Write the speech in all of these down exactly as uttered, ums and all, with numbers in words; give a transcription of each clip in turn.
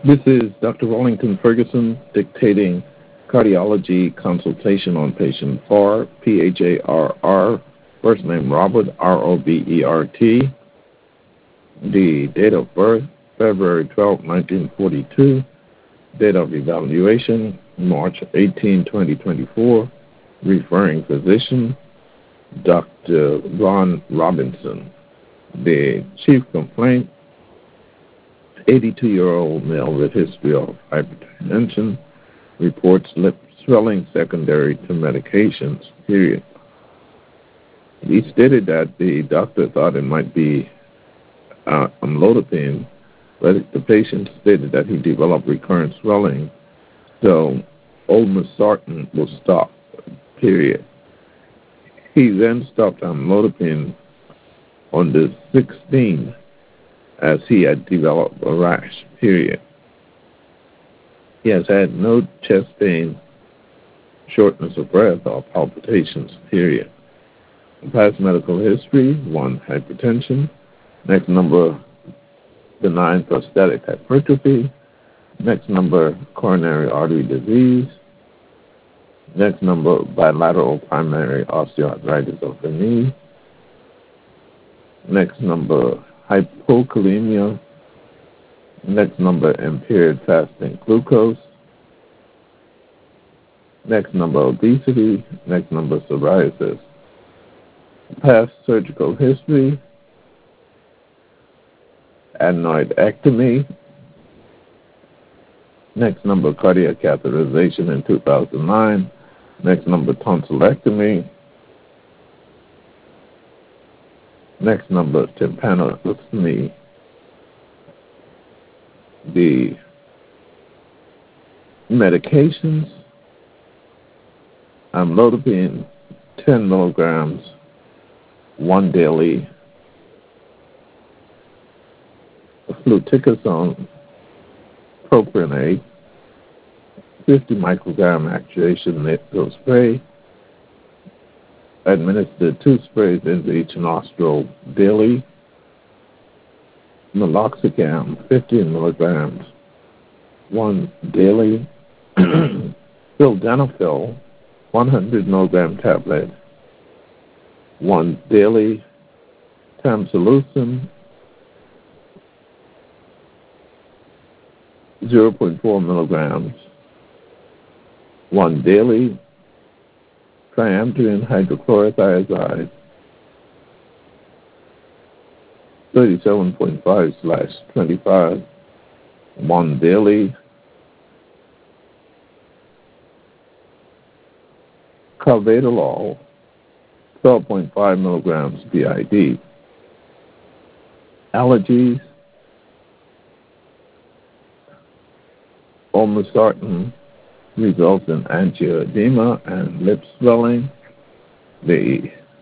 This is Doctor Wallington Ferguson dictating cardiology consultation on patient four, P H A R R, first name Robert, R O B E R T. The date of birth, February twelfth, nineteen forty-two. Date of evaluation, March eighteenth, twenty twenty-four. Referring physician, Doctor Ron Robinson. The chief complaint, eighty-two-year-old male with history of hypertension, reports lip swelling secondary to medications, period. He stated that the doctor thought it might be uh, amlodipine, but the patient stated that he developed recurrent swelling, so olmesartan was stopped, period. He then stopped amlodipine on the sixteenth as he had developed a rash, period. He has had no chest pain, shortness of breath, or palpitations, period. Past medical history, one, hypertension. Next number, benign prostatic hypertrophy. Next number, coronary artery disease. Next number, bilateral primary osteoarthritis of the knee. Next number, hypokalemia. Next number, impaired fasting glucose. Next number, obesity. Next number, psoriasis. Past surgical history, adenoidectomy. Next number, cardiac catheterization in two thousand nine. Next number, tonsillectomy. Next number, tympanostomy. The medications, amlodipine, ten milligrams, one daily. Fluticasone, propionate, fifty microgram actuation nasal spray, administered two sprays into each nostril daily. Meloxicam, fifteen milligrams, one daily. Sildenafil, one hundred milligram tablet, one daily. Tamsulosin, zero point four milligrams, one daily. Triamcinolone hydrochlorothiazide, thirty-seven point five slash twenty-five, one daily. Carvedilol, twelve point five milligrams B I D. Allergies, olmesartan results in angioedema and lip swelling. The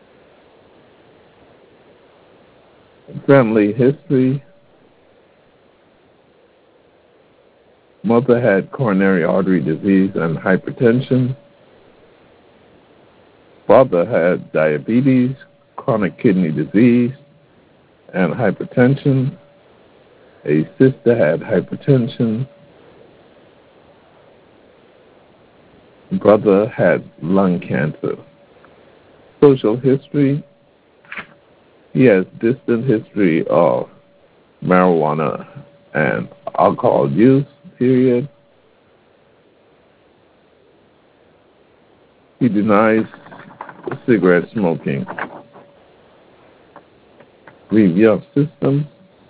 family history, mother had coronary artery disease and hypertension. Father had diabetes, chronic kidney disease, and hypertension. A sister had hypertension. Brother had lung cancer. Social history, he has distant history of marijuana and alcohol use, period. He denies cigarette smoking. Review of systems,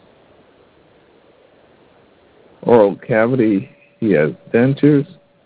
oral cavity, he has dentures.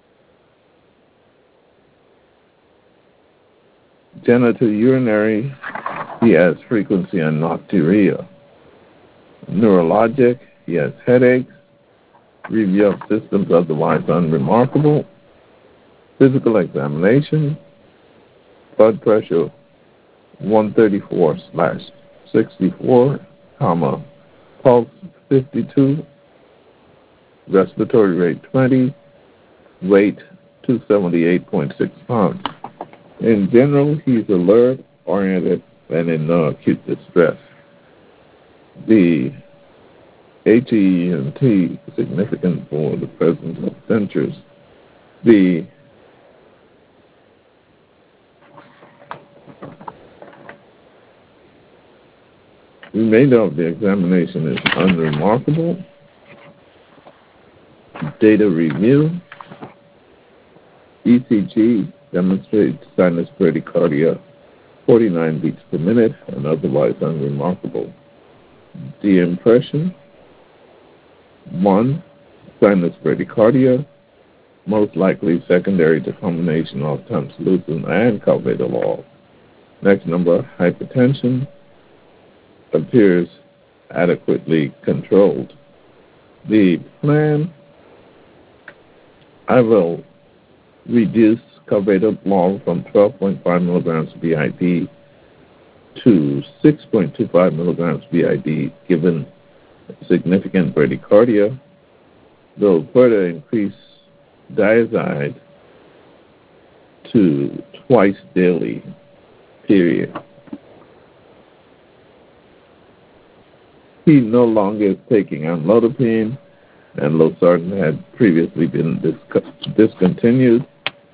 Genitourinary, he has frequency and nocturia. Neurologic, he has headaches. Review of systems otherwise unremarkable. Physical examination, blood pressure one thirty-four slash sixty-four, comma, pulse fifty-two, respiratory rate twenty, weight two seventy-eight point six pounds. In general, he's alert, oriented, and in no acute distress. The H E N T, significant for the presence of dentures. The remainder of the examination is unremarkable. Data review. E C G demonstrates sinus bradycardia forty-nine beats per minute and otherwise unremarkable. The impression, one, sinus bradycardia, most likely secondary to combination of tamsulosin and carvedilol. Next number, hypertension, appears adequately controlled. The plan, I will reduce carvedilol from twelve point five milligrams B I D to six point two five milligrams B I D given significant bradycardia. They'll further increase diazide to twice daily, period. He no longer is taking amlodipine, and losartan had previously been dis- discontinued.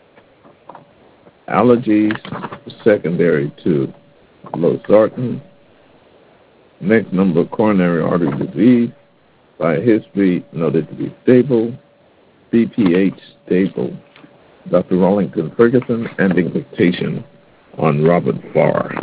Allergies secondary to losartan. Next number, coronary artery disease. By history, noted to be stable. B P H stable. Doctor Rollington Ferguson, ending dictation on Robert Farr.